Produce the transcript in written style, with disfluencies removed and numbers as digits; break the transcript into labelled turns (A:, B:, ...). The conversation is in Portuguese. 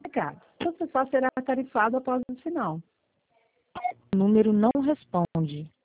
A: recado. Você só será tarifado após o sinal.
B: O número não responde.